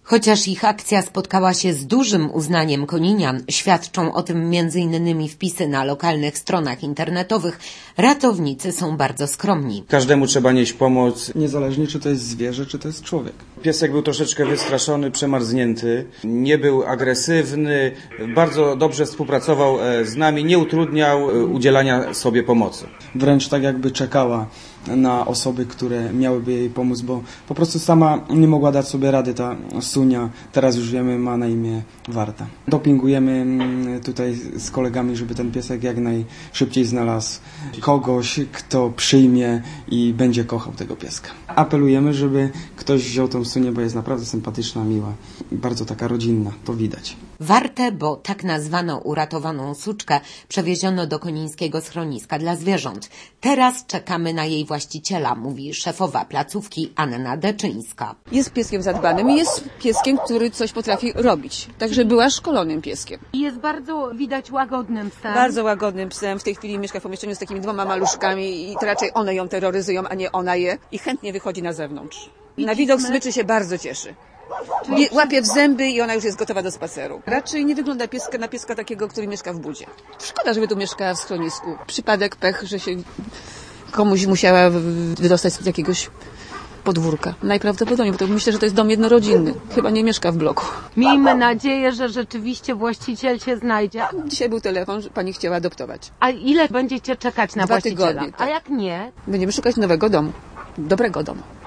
Chociaż ich akcja spotkała się z dużym uznaniem koninian, świadczą o tym m.in. wpisy na lokalnych stronach internetowych, ratownicy są bardzo skromni. Każdemu trzeba nieść pomoc. Niezależnie czy to jest zwierzę, czy to jest człowiek. Piesek był troszeczkę wystraszony, przemarznięty, nie był agresywny, bardzo dobrze współpracował z nami, nie utrudniał udzielania sobie pomocy. Wręcz tak jakby czekała na osoby, które miałyby jej pomóc, bo po prostu sama nie mogła dać sobie rady ta Sunia. Teraz już wiemy, ma na imię Warta. Dopingujemy tutaj z kolegami, żeby ten piesek jak najszybciej znalazł kogoś, kto przyjmie i będzie kochał tego pieska. Apelujemy, żeby ktoś wziął tą Sunię, bo jest naprawdę sympatyczna, miła, bardzo taka rodzinna, to widać. Wartę, bo tak nazwano uratowaną suczkę, przewieziono do konińskiego schroniska dla zwierząt. Teraz czekamy na jej właściciela, mówi szefowa placówki Anna Deczyńska. Jest pieskiem zadbanym i jest pieskiem, który coś potrafi robić. Także była szkolonym pieskiem. Jest bardzo, widać, łagodnym psem. Bardzo łagodnym psem. W tej chwili mieszka w pomieszczeniu z takimi 2 maluszkami i to raczej one ją terroryzują, a nie ona je. I chętnie wychodzi na zewnątrz. Na widok smyczy się bardzo cieszy. Łapie w zęby i ona już jest gotowa do spaceru. Raczej nie wygląda na pieska takiego, który mieszka w budzie. Szkoda, żeby tu mieszkała w schronisku. Przypadek, pech, że się komuś musiała wydostać z jakiegoś podwórka. Najprawdopodobniej, bo to myślę, że to jest dom jednorodzinny. Chyba nie mieszka w bloku. Miejmy nadzieję, że rzeczywiście właściciel się znajdzie. Dzisiaj był telefon, że pani chciała adoptować. A ile będziecie czekać na 2 właściciela? tygodnie, tak. A jak nie? Będziemy szukać nowego domu. Dobrego domu.